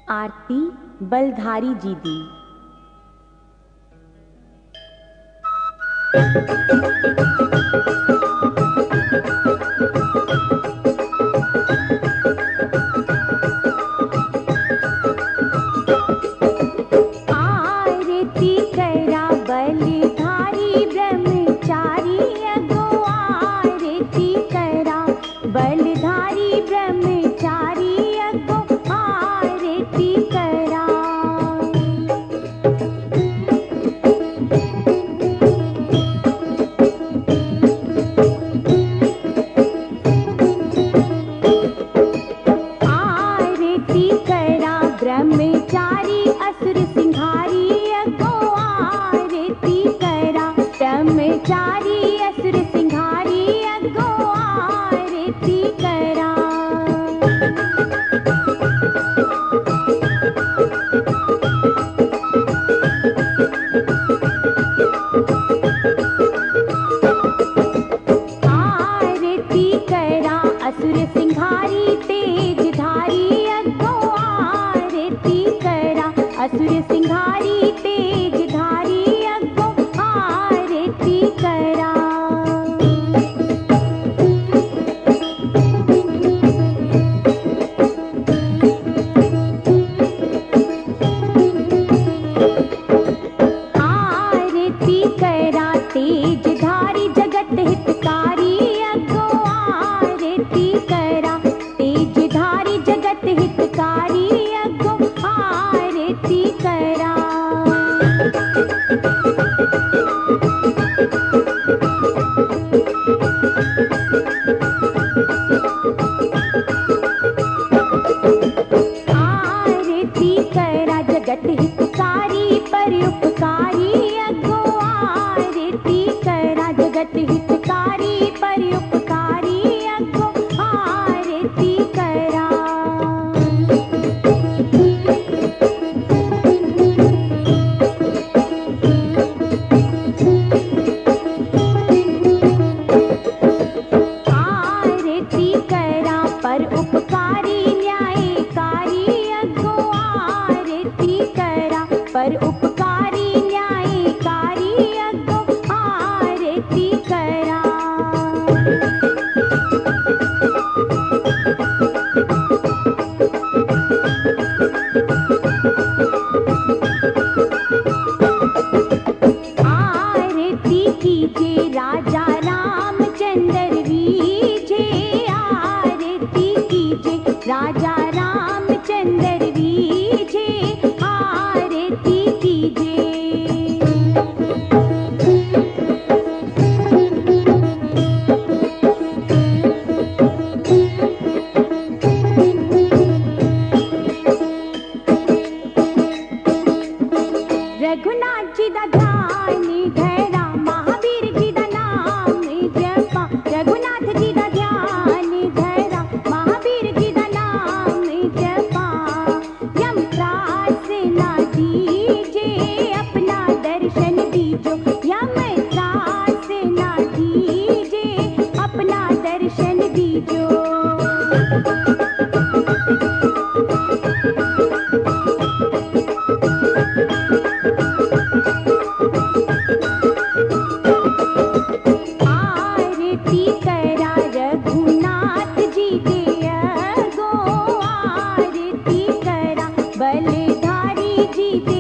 आरती बलधारी जी दी। आरती करा बलधारी ब्रह्मचारी अगो, आरती करा बलधारी ब्रह्मचारी अगो, आरती करा। आरती करा ब्रह्मचारी असुर सिंहारी अगो, आरती करा ब्रह्मचारी असुर सिंहारी अगो, आरती करा। आरती करा असुर सिंहारी तेजधारी अगो, आरती करा असुर सिंहारी तेजधारी अगो, आरती करा। आरती करा तेजधारी जगत हितकारी अगो, आरती करा तेजधारी जगत हितकारी अगो, आरती करा। आरती करा जगत हितकारी परोपकारी अगो, आरती करा जगत हितकारी परोपकारी अगो, आरती करा। आरती करा परोपकारी न्यायकारी अगो, आरती करा परोपकारी न्यायकारी अगो, आरती करा। आरती कीजिए राजा रामचंद्र वीजे, आरती कीजिए राजा रामचंद्र वीजे, आरती कीजिए। रघुनाथ जी दा ध्यान धरा, महावीर जी दा नाम जपा, रघुनाथ जी दा ध्यान धरा, महावीर जी दा नाम जपा। यम त्रास ना दीजे अपना दर्शन दीजो, यम त्रास ना दीजे अपना दर्शन दीजो। आरती करा रघुनाथ जी दे अगो, आरती करा बलधारी जी दे